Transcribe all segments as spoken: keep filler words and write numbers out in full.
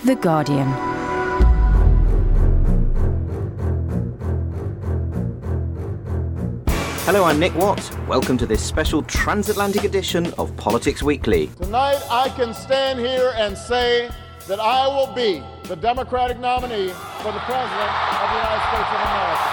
The Guardian. Hello, I'm Nick Watt. Welcome to this special transatlantic edition of Politics Weekly. Tonight I can stand here and say that I will be the Democratic nominee for the President of the United States of America.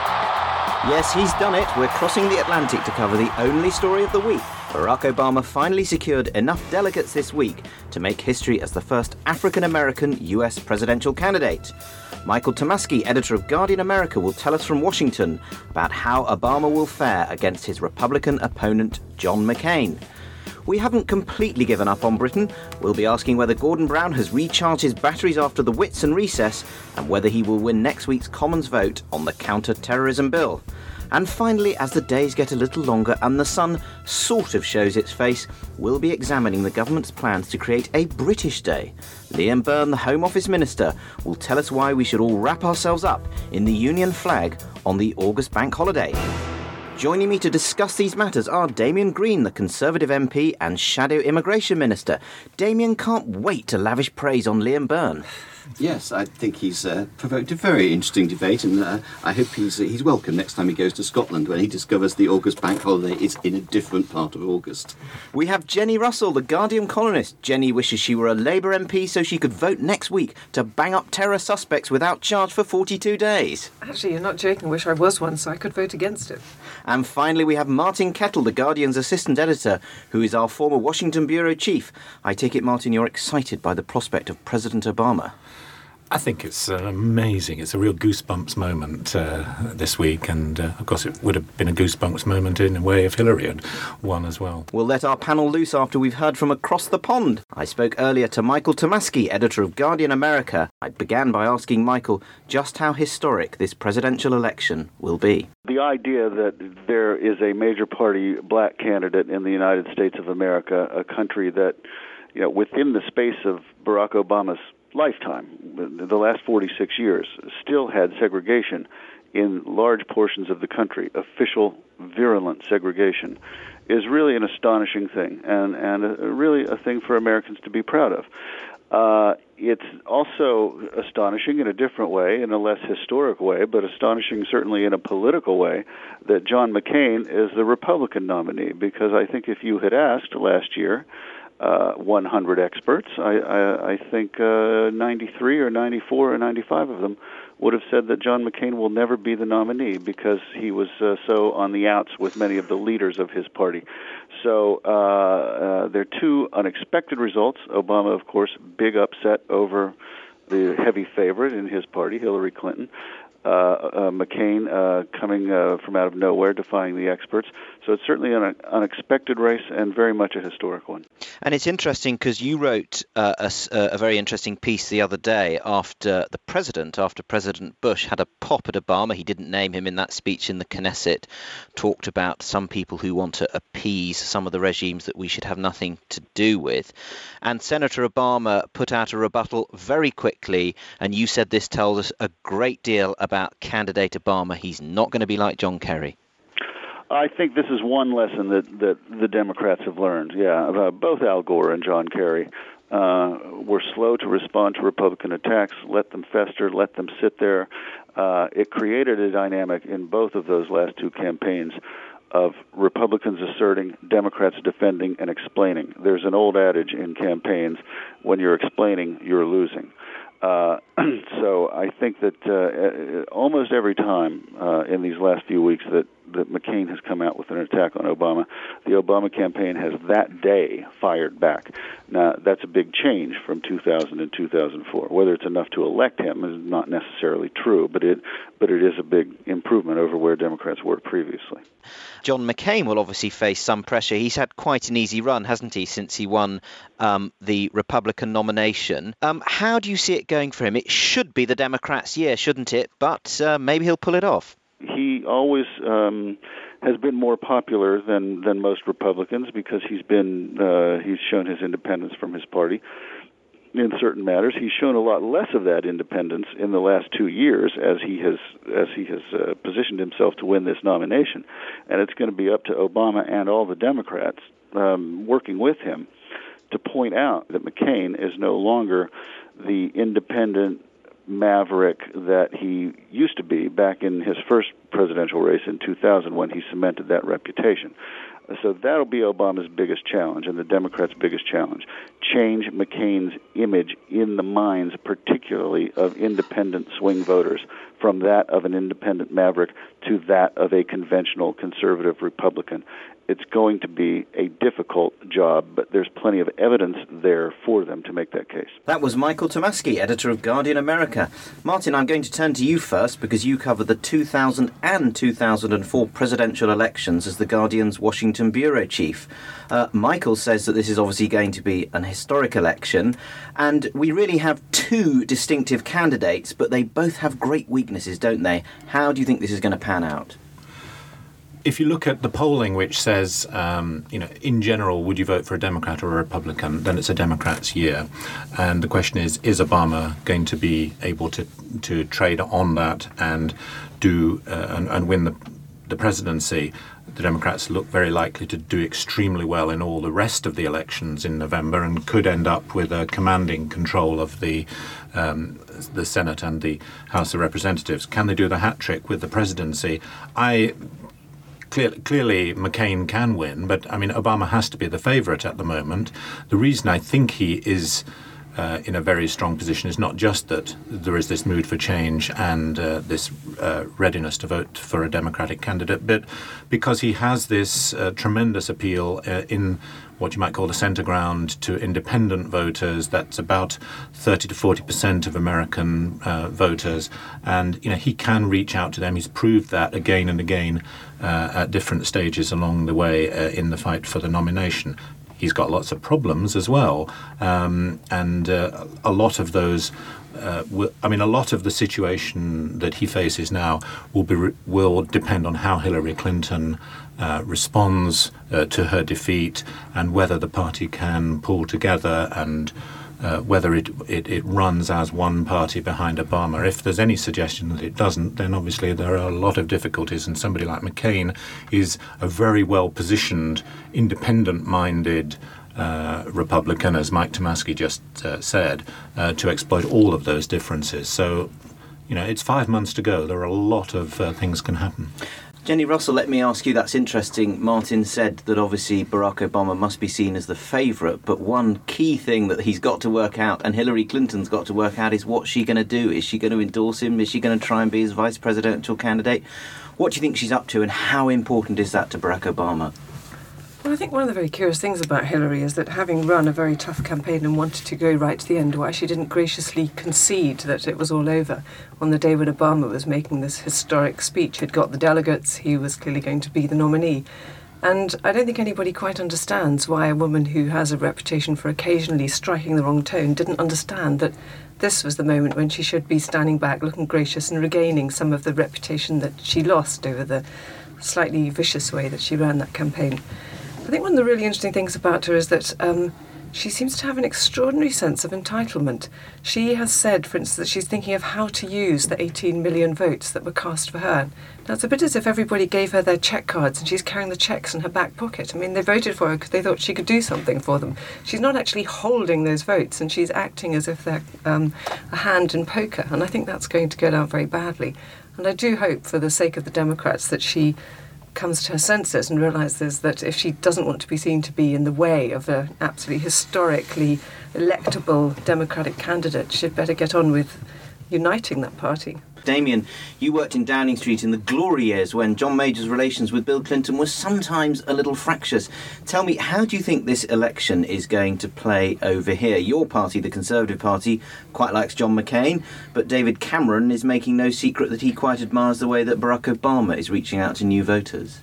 Yes, he's done it. We're crossing the Atlantic to cover the only story of the week. Barack Obama finally secured enough delegates this week to make history as the first African-American U S presidential candidate. Michael Tomasky, editor of Guardian America, will tell us from Washington about how Obama will fare against his Republican opponent, John McCain. We haven't completely given up on Britain. We'll be asking whether Gordon Brown has recharged his batteries after the Whitsun recess and whether he will win next week's Commons vote on the counter-terrorism bill. And finally, as the days get a little longer and the sun sort of shows its face, we'll be examining the government's plans to create a British Day. Liam Byrne, the Home Office Minister, will tell us why we should all wrap ourselves up in the Union flag on the August bank holiday. Joining me to discuss these matters are Damian Green, the Conservative M P and Shadow Immigration Minister. Damian can't wait to lavish praise on Liam Byrne. Yes, I think he's uh, provoked a very interesting debate, and uh, I hope he's uh, he's welcome next time he goes to Scotland when he discovers the August bank holiday is in a different part of August. We have Jenny Russell, the Guardian columnist. Jenny wishes she were a Labour M P so she could vote next week to bang up terror suspects without charge for forty-two days. Actually, you're not joking. Wish I was one so I could vote against it. And finally, we have Martin Kettle, the Guardian's assistant editor, who is our former Washington bureau chief. I take it, Martin, you're excited by the prospect of President Obama. I think it's uh, amazing. It's a real goosebumps moment uh, this week, and uh, of course it would have been a goosebumps moment in a way if Hillary had won as well. We'll let our panel loose after we've heard from across the pond. I spoke earlier to Michael Tomasky, editor of Guardian America. I began by asking Michael just how historic this presidential election will be. The idea that there is a major party black candidate in the United States of America, a country that, you know, within the space of Barack Obama's lifetime, the last forty-six years, still had segregation in large portions of the country, official virulent segregation, is really an astonishing thing, and, and a, really a thing for Americans to be proud of. Uh, it's also astonishing in a different way, in a less historic way, but astonishing certainly in a political way, that John McCain is the Republican nominee, because I think if you had asked last year, Uh, one hundred experts, I, I, I think uh, ninety-three or ninety-four or ninety-five of them would have said that John McCain will never be the nominee because he was uh, so on the outs with many of the leaders of his party. So uh, uh, they're two unexpected results. Obama, of course, big upset over the heavy favorite in his party, Hillary Clinton. Uh, uh, McCain uh, coming uh, from out of nowhere, defying the experts. So it's certainly an unexpected race and very much a historic one. And it's interesting because you wrote uh, a, a very interesting piece the other day after the president, after President Bush had a pop at Obama. He didn't name him in that speech in the Knesset, talked about some people who want to appease some of the regimes that we should have nothing to do with. And Senator Obama put out a rebuttal very quickly, and you said this tells us a great deal about about candidate Obama. He's not going to be like John Kerry. I think this is one lesson that, that the Democrats have learned. Yeah, uh, both Al Gore and John Kerry uh, were slow to respond to Republican attacks, let them fester, let them sit there. Uh, it created a dynamic in both of those last two campaigns of Republicans asserting, Democrats defending and explaining. There's an old adage in campaigns, when you're explaining, you're losing. Uh, so I think that uh, almost every time uh, in these last few weeks that, that McCain has come out with an attack on Obama, the Obama campaign has that day fired back. Now, that's a big change from two thousand and two thousand four. Whether it's enough to elect him is not necessarily true, but it but it is a big improvement over where Democrats were previously. John McCain will obviously face some pressure. He's had quite an easy run, hasn't he, since he won um, the Republican nomination. Um, how do you see it going for him? It should be the Democrats' year, shouldn't it? But uh, maybe he'll pull it off. He always um, has been more popular than, than most Republicans because he's been uh, he's shown his independence from his party in certain matters. He's shown a lot less of that independence in the last two years as he has as he has uh, positioned himself to win this nomination. And it's going to be up to Obama and all the Democrats um, working with him to point out that McCain is no longer the independent maverick that he used to be back in his first presidential race in two thousand when he cemented that reputation. So that'll be Obama's biggest challenge and the Democrats' biggest challenge. Change McCain's image in the minds, particularly of independent swing voters, from that of an independent maverick to that of a conventional conservative Republican. It's going to be a difficult job, but there's plenty of evidence there for them to make that case. That was Michael Tomasky, editor of Guardian America. Martin, I'm going to turn to you first because you covered the two thousand and two thousand four presidential elections as the Guardian's Washington bureau chief. Uh, Michael says that this is obviously going to be an historic election, and we really have two distinctive candidates, but they both have great weaknesses, don't they? How do you think this is going to pan out? If you look at the polling, which says, um, you know, in general, would you vote for a Democrat or a Republican, then it's a Democrat's year. And the question is, is Obama going to be able to to trade on that and do uh, and, and win the, the presidency? The Democrats look very likely to do extremely well in all the rest of the elections in November and could end up with a commanding control of the um, the Senate and the House of Representatives. Can they do the hat trick with the presidency? I... Clearly, clearly, McCain can win, but I mean, Obama has to be the favourite at the moment. The reason I think he is uh, in a very strong position is not just that there is this mood for change and uh, this uh, readiness to vote for a Democratic candidate, but because he has this uh, tremendous appeal uh, in what you might call the centre ground to independent voters. That's about thirty to forty percent of American uh, voters. And, you know, he can reach out to them. He's proved that again and again uh, at different stages along the way uh, in the fight for the nomination. He's got lots of problems as well. Um, and uh, a lot of those Uh, w- I mean, a lot of the situation that he faces now will be re- will depend on how Hillary Clinton uh, responds uh, to her defeat and whether the party can pull together and uh, whether it, it, it runs as one party behind Obama. If there's any suggestion that it doesn't, then obviously there are a lot of difficulties, and somebody like McCain is a very well-positioned, independent-minded Uh, Republican, as Mike Tomasky just uh, said, uh, to exploit all of those differences. So, you know, it's five months to go. There are a lot of uh, things can happen. Jenny Russell, let me ask you, that's interesting. Martin said that obviously Barack Obama must be seen as the favourite, but one key thing that he's got to work out, and Hillary Clinton's got to work out, is what's she going to do? Is she going to endorse him? Is she going to try and be his vice presidential candidate? What do you think she's up to, and how important is that to Barack Obama? Well, I think one of the very curious things about Hillary is that having run a very tough campaign and wanted to go right to the end, why she didn't graciously concede that it was all over on the day when Obama was making this historic speech. He'd got the delegates, he was clearly going to be the nominee. And I don't think anybody quite understands why a woman who has a reputation for occasionally striking the wrong tone didn't understand that this was the moment when she should be standing back, looking gracious and regaining some of the reputation that she lost over the slightly vicious way that she ran that campaign. I think one of the really interesting things about her is that um, she seems to have an extraordinary sense of entitlement. She has said, for instance, that she's thinking of how to use the eighteen million votes that were cast for her. Now, it's a bit as if everybody gave her their check cards and she's carrying the checks in her back pocket. I mean, they voted for her because they thought she could do something for them. She's not actually holding those votes, and she's acting as if they're um, a hand in poker, and I think that's going to go down very badly. And I do hope, for the sake of the Democrats, that she comes to her senses and realises that if she doesn't want to be seen to be in the way of an absolutely historically electable Democratic candidate, she'd better get on with uniting that party. Damien, you worked in Downing Street in the glory years when John Major's relations with Bill Clinton were sometimes a little fractious. Tell me, how do you think this election is going to play over here? Your party, the Conservative Party, quite likes John McCain, but David Cameron is making no secret that he quite admires the way that Barack Obama is reaching out to new voters.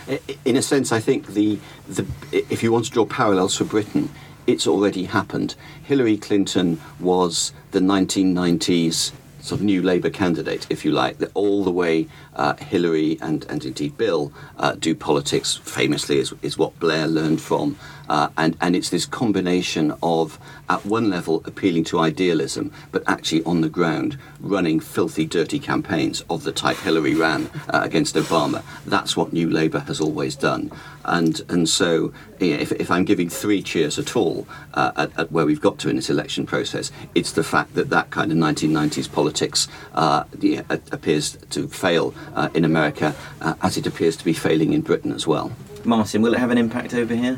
In a sense, I think the, the if you want to draw parallels for Britain, it's already happened. Hillary Clinton was the nineteen nineties sort of new Labour candidate, if you like. All the way uh, Hillary and, and indeed Bill uh, do politics famously is, is what Blair learned from Uh, and, and it's this combination of, at one level, appealing to idealism, but actually on the ground running filthy, dirty campaigns of the type Hillary ran uh, against Obama. That's what New Labour has always done. And and so you know, if, if I'm giving three cheers at all uh, at, at where we've got to in this election process, it's the fact that that kind of nineteen nineties politics uh, yeah, appears to fail uh, in America, uh, as it appears to be failing in Britain as well. Martin, will it have an impact over here?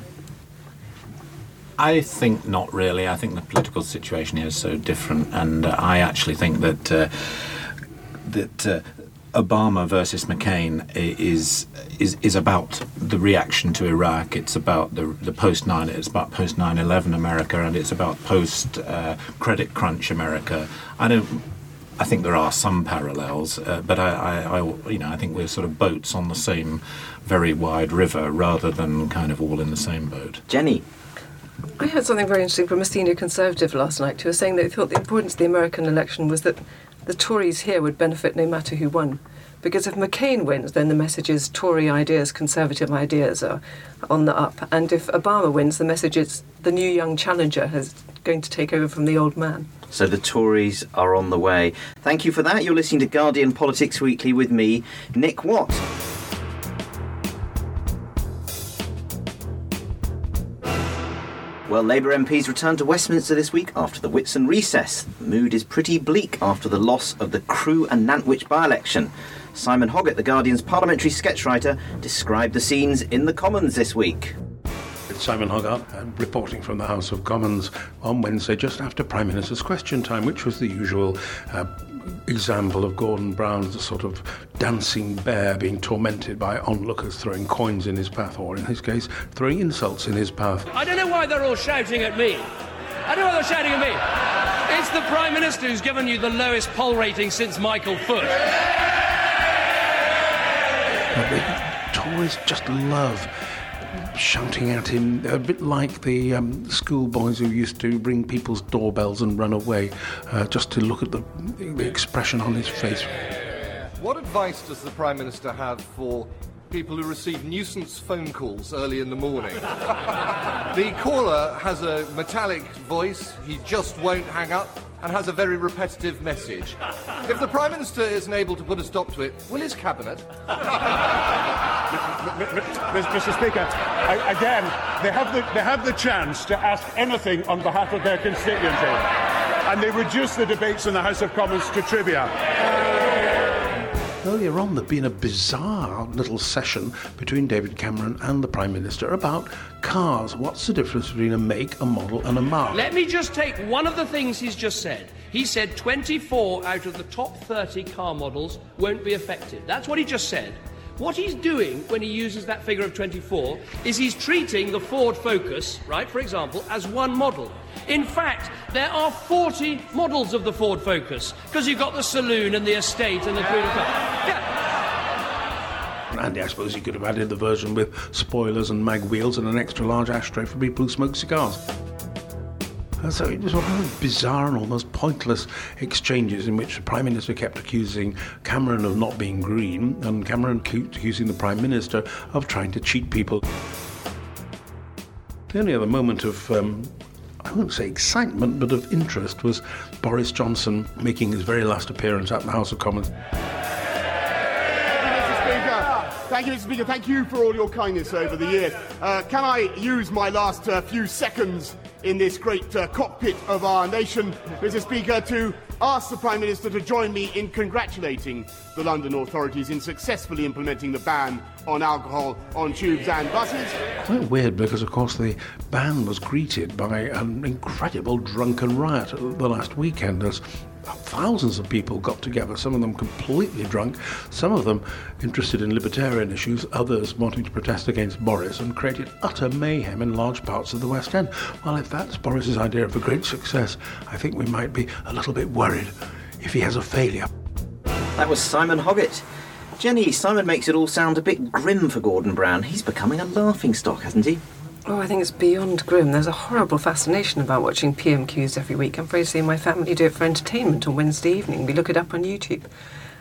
I think not really. I think the political situation here is so different, and uh, I actually think that uh, that uh, Obama versus McCain is is is about the reaction to Iraq. It's about the the post nine. It's about post nine eleven America, and it's about post uh, credit crunch America. I don't. I think there are some parallels, uh, but I, I, I, you know, I think we're sort of boats on the same very wide river, rather than kind of all in the same boat. Jenny. I heard something very interesting from a senior Conservative last night who was saying that he thought the importance of the American election was that the Tories here would benefit no matter who won. Because if McCain wins, then the message is Tory ideas, Conservative ideas are on the up. And if Obama wins, the message is the new young challenger is going to take over from the old man. So the Tories are on the way. Thank you for that. You're listening to Guardian Politics Weekly with me, Nick Watt. Well, Labour M Ps returned to Westminster this week after the Whitsun recess. The mood is pretty bleak after the loss of the Crewe and Nantwich by-election. Simon Hoggett, the Guardian's parliamentary sketch writer, described the scenes in the Commons this week. It's Simon Hoggett, uh, reporting from the House of Commons on Wednesday, just after Prime Minister's Question Time, which was the usual uh, example of Gordon Brown's sort of dancing bear being tormented by onlookers throwing coins in his path, or in his case, throwing insults in his path. I don't know why they're all shouting at me. I don't know why they're shouting at me. It's the Prime Minister who's given you the lowest poll rating since Michael Foot. But the Tories just love shouting at him, a bit like the um, schoolboys who used to ring people's doorbells and run away, uh, just to look at the, the expression on his face. What advice does the Prime Minister have for people who receive nuisance phone calls early in the morning? The caller has a metallic voice, he just won't hang up, and has a very repetitive message. If the Prime Minister isn't able to put a stop to it, will his Cabinet? Mister Speaker, I, again, they have, the, they have the chance to ask anything on behalf of their constituency, and they reduce the debates in the House of Commons to trivia. Earlier on, there'd been a bizarre little session between David Cameron and the Prime Minister about cars. What's the difference between a make, a model and a marque? Let me just take one of the things he's just said. He said twenty-four out of the top thirty car models won't be affected. That's what he just said. What he's doing when he uses that figure of twenty-four is he's treating the Ford Focus, right, for example, as one model. In fact, there are forty models of the Ford Focus, because you've got the saloon and the estate and the Queen of Car. Yeah. Andy, I suppose he could have added the version with spoilers and mag wheels and an extra large ashtray for people who smoke cigars. And so it was one of those bizarre and almost pointless exchanges in which the Prime Minister kept accusing Cameron of not being green, and Cameron kept accusing the Prime Minister of trying to cheat people. The only other moment of, um, I won't say excitement, but of interest was Boris Johnson making his very last appearance at the House of Commons. Thank you, Mister Speaker. Thank you for all your kindness over the years. Uh, can I use my last uh, few seconds in this great uh, cockpit of our nation, Mister Speaker, to ask the Prime Minister to join me in congratulating the London authorities in successfully implementing the ban on alcohol on tubes and buses? Quite weird, because of course the ban was greeted by an incredible drunken riot the last weekend as thousands of people got together, some of them completely drunk, some of them interested in libertarian issues, others wanting to protest against Boris, and created utter mayhem in large parts of the West End. Well, if that's Boris's idea of a great success, I think we might be a little bit worried if he has a failure. That was Simon Hoggett. Jenny, Simon makes it all sound a bit grim for Gordon Brown. He's becoming a laughingstock, hasn't he? Oh, I think it's beyond grim. There's a horrible fascination about watching P M Qs every week. I'm afraid to say my family do it for entertainment on Wednesday evening. We look it up on YouTube.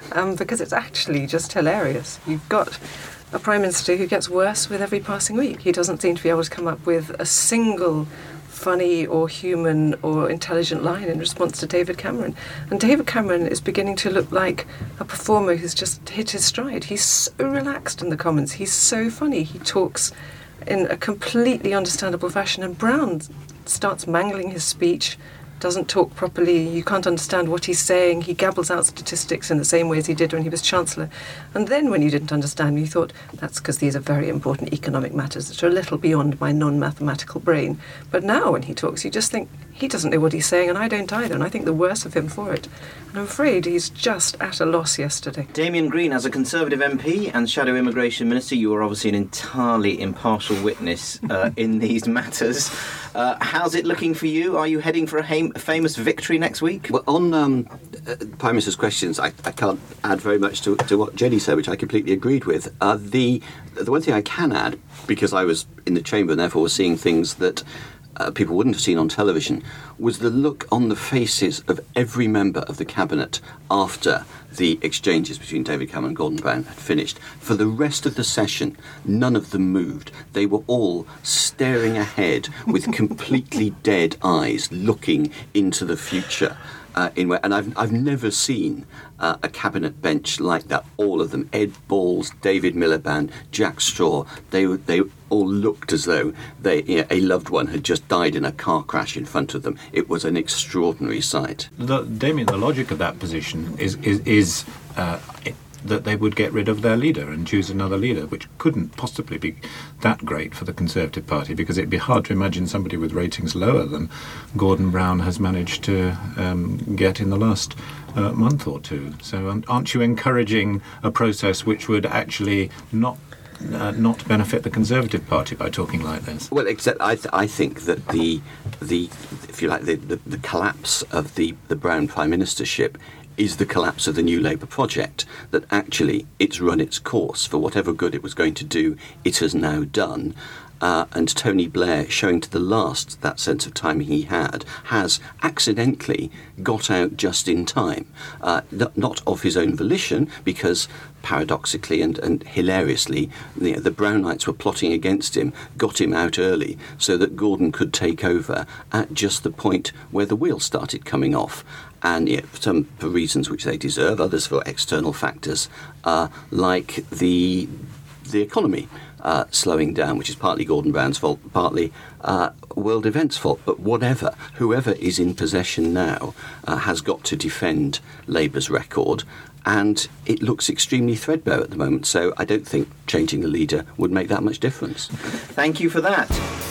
um, because it's actually just hilarious. You've got a Prime Minister who gets worse with every passing week. He doesn't seem to be able to come up with a single funny or human or intelligent line in response to David Cameron. And David Cameron is beginning to look like a performer who's just hit his stride. He's so relaxed in the comments. He's so funny. He talks in a completely understandable fashion, and Brown starts mangling his speech, doesn't talk properly, you can't understand what he's saying, he gabbles out statistics in the same way as he did when he was Chancellor. And then when you didn't understand, you thought, that's because these are very important economic matters that are a little beyond my non-mathematical brain. But now when he talks, you just think, he doesn't know what he's saying, and I don't either, and I think the worse of him for it. And I'm afraid he's just at a loss yesterday. Damian Green, as a Conservative M P and Shadow Immigration Minister, you are obviously an entirely impartial witness uh, in these matters. Uh, how's it looking for you? Are you heading for a ha- famous victory next week? Well, on um, uh, Prime Minister's questions, I, I can't add very much to, to what Jenny said, which I completely agreed with. Uh, the the one thing I can add, because I was in the chamber and therefore was seeing things that Uh, people wouldn't have seen on television, was the look on the faces of every member of the cabinet after the exchanges between David Cameron and Gordon Brown had finished. For the rest of the session, none of them moved. They were all staring ahead with completely dead eyes, looking into the future. Uh, in where, and I've I've never seen uh, a cabinet bench like that. All of them, Ed Balls, David Miliband, Jack Straw. They they all looked as though they you know, a loved one had just died in a car crash in front of them. It was an extraordinary sight. The, Damien, the logic of that position is is, is uh, it, that they would get rid of their leader and choose another leader, which couldn't possibly be that great for the Conservative Party, because it'd be hard to imagine somebody with ratings lower than Gordon Brown has managed to um, get in the last uh, month or two. So um, aren't you encouraging a process which would actually not uh, not benefit the Conservative Party by talking like this? Well, except I, th- I think that the the if you like the, the, the collapse of the, the Brown Prime Ministership is the collapse of the New Labour project, that actually it's run its course. For whatever good it was going to do, it has now done. Uh, and Tony Blair, showing to the last that sense of timing he had, has accidentally got out just in time. Uh, not, not of his own volition, because paradoxically and, and hilariously, you know, the Brownites were plotting against him, got him out early so that Gordon could take over at just the point where the wheels started coming off. And yeah, some for reasons which they deserve, others for external factors, uh, like the the economy uh, slowing down, which is partly Gordon Brown's fault, partly uh, world events' fault. But whatever, whoever is in possession now uh, has got to defend Labour's record, and it looks extremely threadbare at the moment. So I don't think changing the leader would make that much difference. Thank you for that.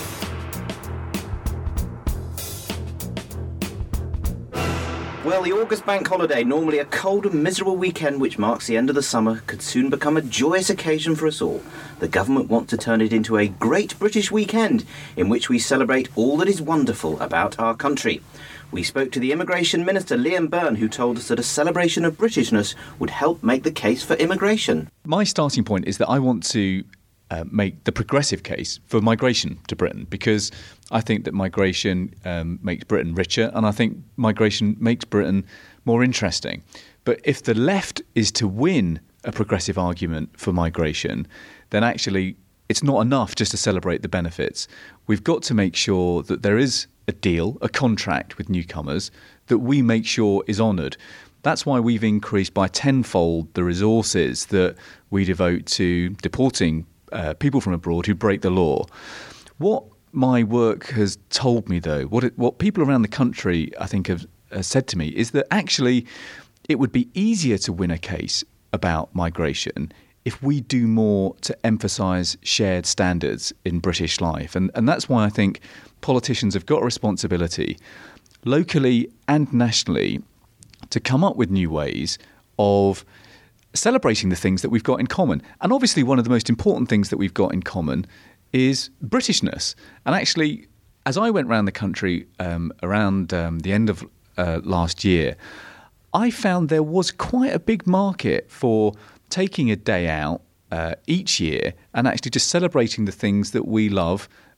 Well, the August bank holiday, normally a cold and miserable weekend which marks the end of the summer, could soon become a joyous occasion for us all. The government want to turn it into a great British weekend in which we celebrate all that is wonderful about our country. We spoke to the Immigration Minister, Liam Byrne, who told us that a celebration of Britishness would help make the case for immigration. My starting point is that I want to uh, make the progressive case for migration to Britain, because I think that migration um, makes Britain richer, and I think migration makes Britain more interesting. But if the left is to win a progressive argument for migration, then actually it's not enough just to celebrate the benefits. We've got to make sure that there is a deal, a contract with newcomers that we make sure is honoured. That's why we've increased by tenfold the resources that we devote to deporting uh, people from abroad who break the law. What my work has told me, though, what it, what people around the country, I think, have uh, said to me, is that actually it would be easier to win a case about migration if we do more to emphasise shared standards in British life. And, and that's why I think politicians have got a responsibility, locally and nationally, to come up with new ways of celebrating the things that we've got in common. And obviously one of the most important things that we've got in common is Britishness. And actually, as I went around the country um, around um, the end of uh, last year, I found there was quite a big market for taking a day out uh, each year and actually just celebrating the things that we love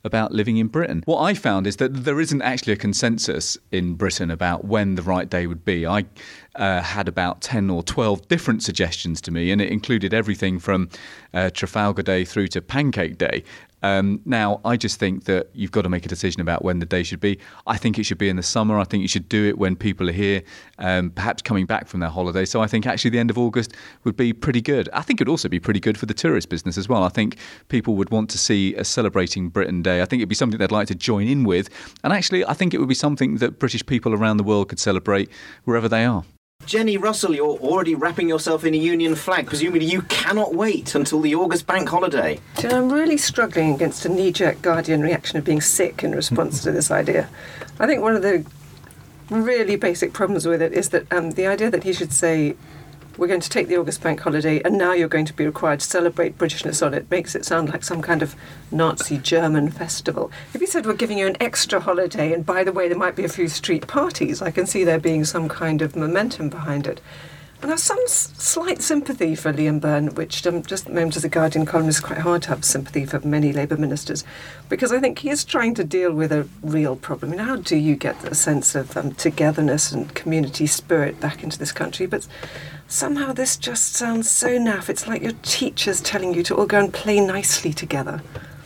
about living in Britain. What I found is that there isn't actually a consensus in Britain about when the right day would be. I uh, had about ten or twelve different suggestions to me, and it included everything from uh, Trafalgar Day through to Pancake Day. Um, now, I just think that you've got to make a decision about when the day should be. I think it should be in the summer. I think you should do it when people are here, um, perhaps coming back from their holiday. So I think actually the end of August would be pretty good. I think it would also be pretty good for the tourist business as well. I think people would want to see a Celebrating Britain Day. I think it'd be something they'd like to join in with. And actually, I think it would be something that British people around the world could celebrate wherever they are. Jenny Russell, you're already wrapping yourself in a Union flag. Presumably you cannot wait until the August bank holiday. Do you know, I'm really struggling against a knee-jerk Guardian reaction of being sick in response to this idea. I think one of the really basic problems with it is that um, the idea that he should say, we're going to take the August bank holiday and now you're going to be required to celebrate Britishness on it, makes it sound like some kind of Nazi German festival. If he said we're giving you an extra holiday and by the way there might be a few street parties, I can see there being some kind of momentum behind it. And I have some s- slight sympathy for Liam Byrne, which um, just at the moment as a Guardian columnist is quite hard to have sympathy for many Labour ministers, because I think he is trying to deal with a real problem. I mean, how do you get a sense of um, togetherness and community spirit back into this country? But somehow this just sounds so naff. It's like your teachers telling you to all go and play nicely together.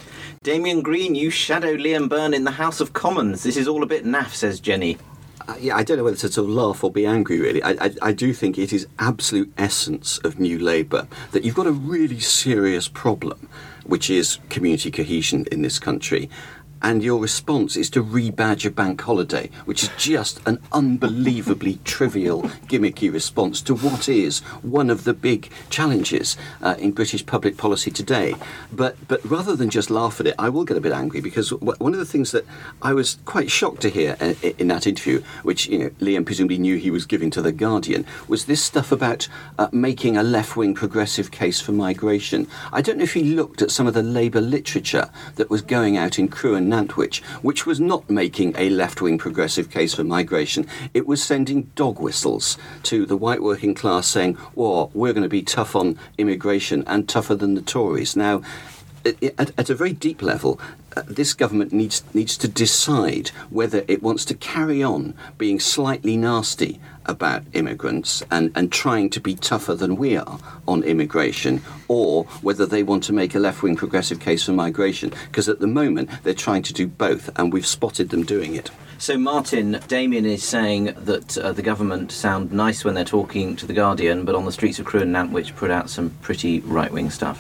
Damian Green, you shadow Liam Byrne in the House of Commons. This is all a bit naff, says Jenny. Uh, yeah, I don't know whether to sort of laugh or be angry, really. I, I, I do think it is absolute essence of New Labour that you've got a really serious problem, which is community cohesion in this country. And your response is to rebadge a bank holiday, which is just an unbelievably trivial, gimmicky response to what is one of the big challenges uh, in British public policy today. But but rather than just laugh at it, I will get a bit angry, because w- one of the things that I was quite shocked to hear in, in that interview, which you know Liam presumably knew he was giving to The Guardian, was this stuff about uh, making a left-wing progressive case for migration. I don't know if he looked at some of the Labour literature that was going out in Crewe and Nantwich, which was not making a left-wing progressive case for migration. It was sending dog whistles to the white working class saying, well, we're going to be tough on immigration and tougher than the Tories. Now, at, at a very deep level, uh, this government needs needs to decide whether it wants to carry on being slightly nasty about immigrants and, and trying to be tougher than we are on immigration, or whether they want to make a left-wing progressive case for migration, because at the moment they're trying to do both, and we've spotted them doing it. So, Martin, Damian is saying that uh, the government sound nice when they're talking to The Guardian, but on the streets of Crewe and Nantwich put out some pretty right-wing stuff.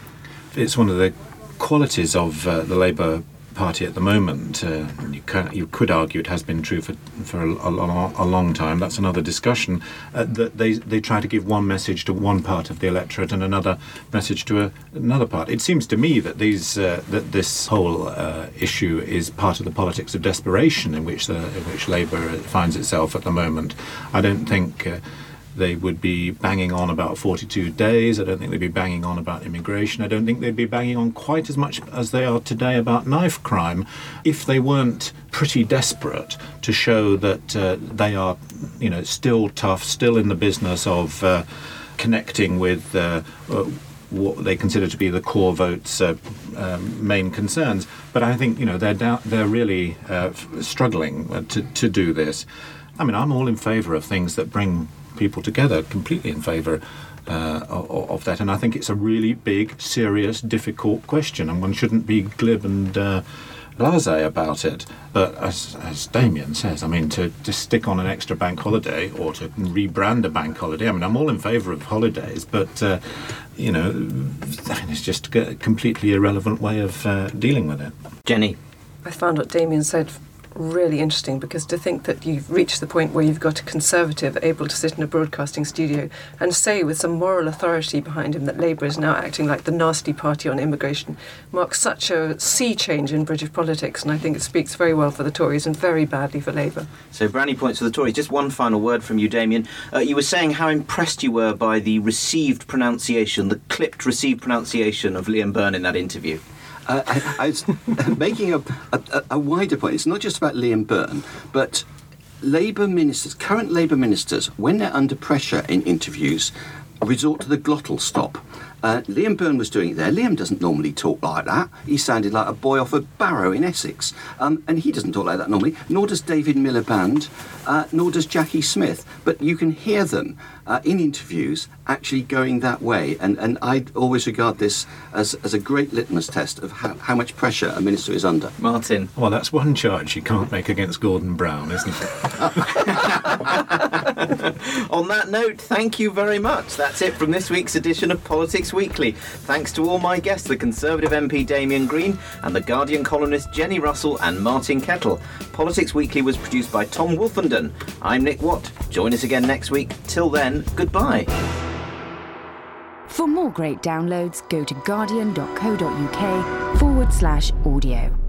It's one of the qualities of uh, the Labour Party at the moment. Uh, you, can, you could argue it has been true for for a, a, a long time. That's another discussion. Uh, that they they try to give one message to one part of the electorate and another message to a, another part. It seems to me that these uh, that this whole uh, issue is part of the politics of desperation in which the in which Labour finds itself at the moment. I don't think. Uh, They would be banging on about forty-two days. I don't think they'd be banging on about immigration. I don't think they'd be banging on quite as much as they are today about knife crime if they weren't pretty desperate to show that uh, they are, you know, still tough, still in the business of uh, connecting with uh, uh, what they consider to be the core vote's uh, um, main concerns. But I think, you know, they're down, they're really uh, f- struggling to, to do this. I mean, I'm all in favour of things that bring people together, completely in favour uh, of, of that, and I think it's a really big, serious, difficult question, and one shouldn't be glib and uh, blasé about it. But as, as Damian says, I mean, to, to stick on an extra bank holiday or to rebrand a bank holiday, I mean, I'm all in favour of holidays, but uh, you know, I mean, it's just a completely irrelevant way of uh, dealing with it. Jenny, I found what Damian said really interesting, because to think that you've reached the point where you've got a Conservative able to sit in a broadcasting studio and say with some moral authority behind him that Labour is now acting like the nasty party on immigration marks such a sea change in British politics, and I think it speaks very well for the Tories and very badly for Labour. So brownie points for the Tories. Just one final word from you, Damian. Uh, you were saying how impressed you were by the received pronunciation, the clipped received pronunciation of Liam Byrne in that interview. Uh, I, I was making a, a, a wider point. It's not just about Liam Byrne, but Labour ministers, current Labour ministers, when they're under pressure in interviews, resort to the glottal stop. Uh, Liam Byrne was doing it there. Liam doesn't normally talk like that. He sounded like a boy off of Barrow in Essex. Um, and he doesn't talk like that normally, nor does David Miliband, uh, nor does Jackie Smith. But you can hear them uh, in interviews actually going that way. And, and I always regard this as, as a great litmus test of how, how much pressure a minister is under. Martin. Well, that's one charge you can't make against Gordon Brown, isn't it? On that note, thank you very much. That's it from this week's edition of Politics Weekly. Thanks to all my guests, the Conservative M P Damian Green and the Guardian columnist Jenny Russell and Martin Kettle. Politics Weekly was produced by Tom Wolfenden. I'm Nick Watt. Join us again next week. Till then, goodbye. For more great downloads, go to guardian.co.uk forward slash audio.